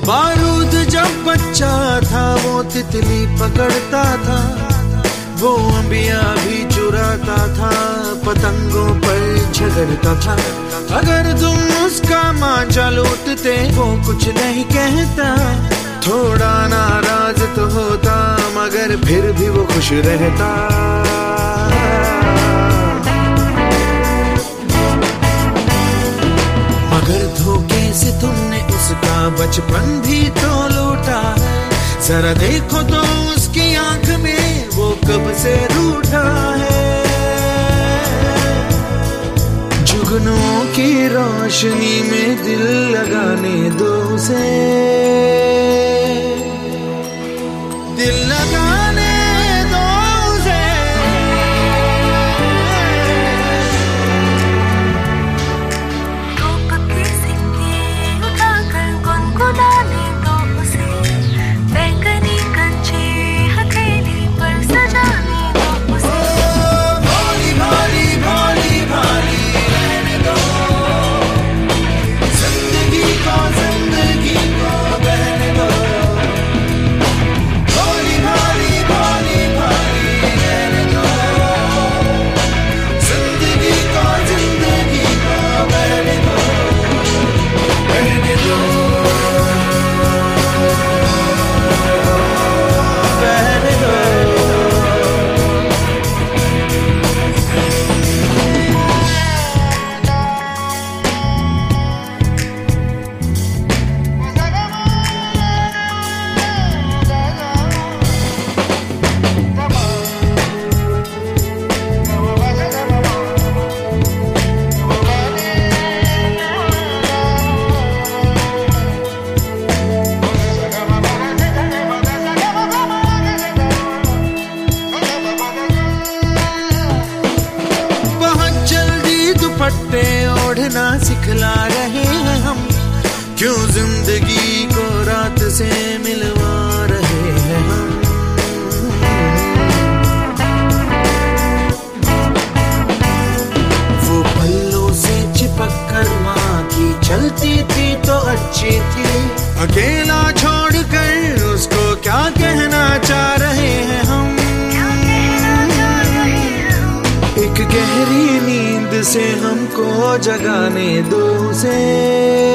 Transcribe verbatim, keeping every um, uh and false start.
बारूद जब बच्चा था वो तितली पकड़ता था, वो अंबिया भी चुराता था, पतंगों पर झगड़ता था। अगर तुम उसका मांझा लूटते वो कुछ नहीं कहता, थोड़ा नाराज तो होता मगर फिर भी वो खुश रहता। मगर धोखे से तुमने उसका बचपन भी तो लूटा है, जरा देखो तो उसकी आंख में वो कब से रूठा है। जुगनों की रोशनी में दिल लगाने दो उसे, दिल लगाने दो उसे। धूप की सिक्की उठाकर गुनगुनाने दो उसे, बैंगनी कंचे हथेली पर सजाने दो उसे। भोली भाली भोली भाली रहने दो, जिंदगी को जिंदगी को बहने दो। भोली भाली भोली भाली रहने दो, जिंदगी को जिंदगी को बहने दो, बहने दो, बहने दो। दुपट्टे ओढ़ना सिखला रहे हैं हम, क्यों जिंदगी को रात से मिलवा रहे हैं हम। वो पल्लों से चिपक कर माँ की चलती थी तो अच्छी थी, अकेला छोड़कर उसको क्या कहना चाह रहे हैं हम। एक गहरी नींद से हमको जगाने दो उसे।